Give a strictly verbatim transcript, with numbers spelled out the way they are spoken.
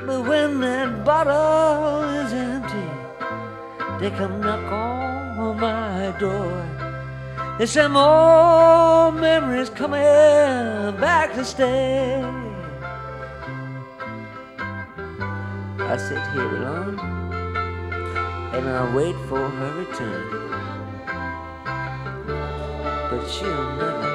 But when that bottle is empty, they come knock on my door. They say more memories coming back to stay. I sit here alone and I wait for her return, but she'll never